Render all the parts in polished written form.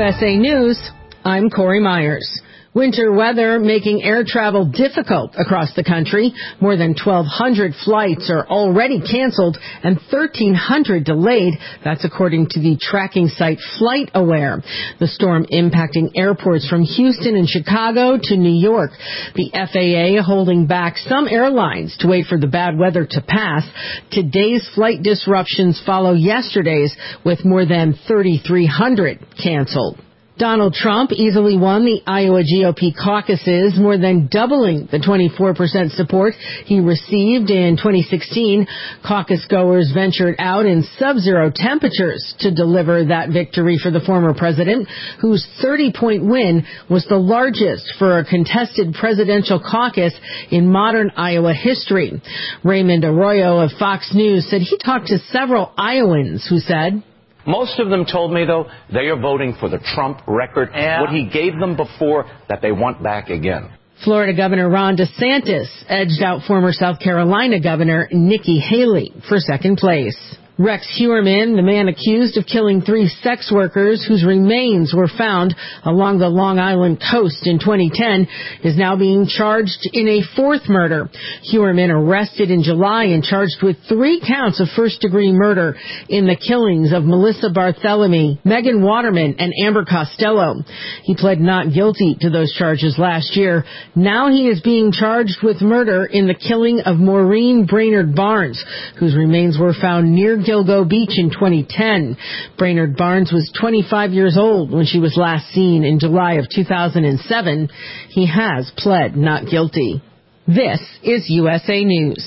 USA News, I'm Corey Myers. Winter weather making air travel difficult across the country. More than 1,200 flights are already canceled and 1,300 delayed. That's according to the tracking site FlightAware. The storm impacting airports from Houston and Chicago to New York. The FAA holding back some airlines to wait for the bad weather to pass. Today's flight disruptions follow yesterday's, with more than 3,300 canceled. Donald Trump easily won the Iowa GOP caucuses, more than doubling the 24% support he received in 2016. Caucus goers ventured out in sub-zero temperatures to deliver that victory for the former president, whose 30-point win was the largest for a contested presidential caucus in modern Iowa history. Raymond Arroyo of Fox News said he talked to several Iowans who said, most of them told me, though, they are voting for the Trump record, what he gave them before, that they want back again. Florida Governor Ron DeSantis edged out former South Carolina Governor Nikki Haley for second place. Rex Heuermann, the man accused of killing 3 sex workers whose remains were found along the Long Island coast in 2010, is now being charged in a 4th murder. Heuermann arrested in July and charged with 3 counts of first-degree murder in the killings of Melissa Barthelemy, Megan Waterman, and Amber Costello. He pled not guilty to those charges last year. Now he is being charged with murder in the killing of Maureen Brainerd Barnes, whose remains were found near Gilgo Beach in 2010. Brainerd Barnes was 25 years old when she was last seen in July of 2007. He has pled not guilty. This is USA News.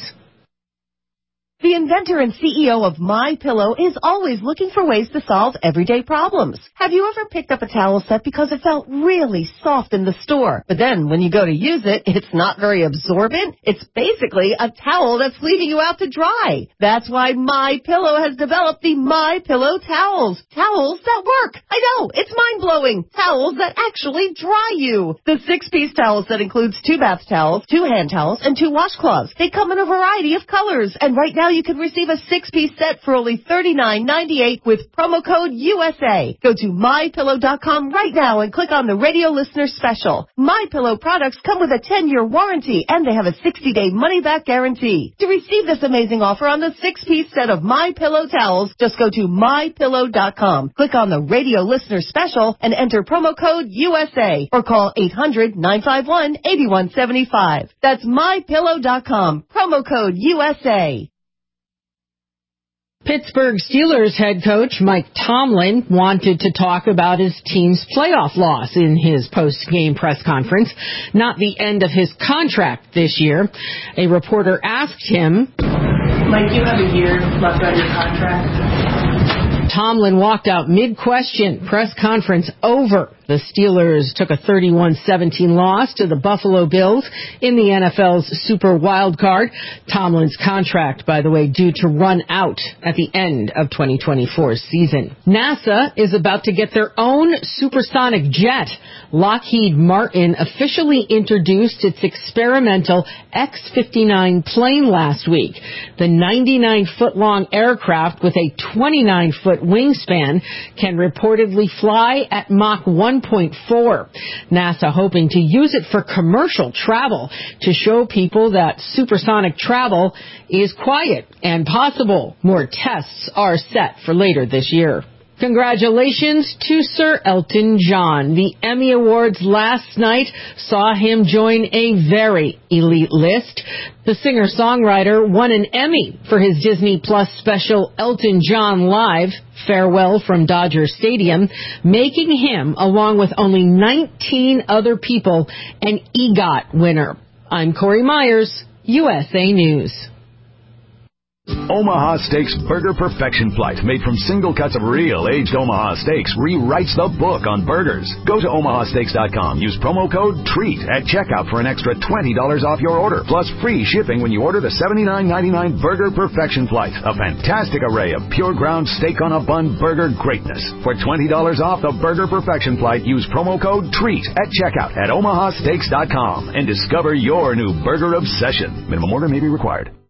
The inventor and CEO of MyPillow is always looking for ways to solve everyday problems. Have you ever picked up a towel set because it felt really soft in the store, but then when you go to use it, it's not very absorbent? It's basically a towel that's leaving you out to dry. That's why MyPillow has developed the MyPillow towels. Towels that work. I know, it's mind-blowing. Towels that actually dry you. The 6-piece towel set includes 2 bath towels, 2 hand towels, and 2 washcloths. They come in a variety of colors, and right now you can receive a 6-piece set for only $39.98 with promo code USA. Go to MyPillow.com right now and click on the radio listener special. MyPillow products come with a 10-year warranty, and they have a 60-day money-back guarantee. To receive this amazing offer on the 6-piece set of MyPillow towels, just go to MyPillow.com. Click on the radio listener special and enter promo code USA or call 800-951-8175. That's MyPillow.com. Promo code USA. Pittsburgh Steelers head coach Mike Tomlin wanted to talk about his team's playoff loss in his post-game press conference, not the end of his contract this year. A reporter asked him, Mike, you have a year left on your contract. Tomlin walked out mid-question. Press conference over. The Steelers took a 31-17 loss to the Buffalo Bills in the NFL's Super Wild Card. Tomlin's contract, by the way, due to run out at the end of 2024's season. NASA is about to get their own supersonic jet. Lockheed Martin officially introduced its experimental X-59 plane last week. The 99-foot-long aircraft with a 29-foot wingspan can reportedly fly at Mach 1.4. NASA hoping to use it for commercial travel to show people that supersonic travel is quiet and possible. More tests are set for later this year. Congratulations to Sir Elton John. The Emmy Awards last night saw him join a very elite list. The singer-songwriter won an Emmy for his Disney Plus special Elton John Live, Farewell from Dodger Stadium, making him, along with only 19 other people, an EGOT winner. I'm Corey Myers, USA News. Omaha Steaks Burger Perfection Flight, made from single cuts of real aged Omaha steaks, rewrites the book on burgers. Go to omahasteaks.com. Use promo code TREAT at checkout for an extra $20 off your order, plus free shipping when you order the $79.99 Burger Perfection Flight. A fantastic array of pure ground steak on a bun burger greatness. For $20 off the Burger Perfection Flight, use promo code TREAT at checkout at omahasteaks.com and discover your new burger obsession. Minimum order may be required.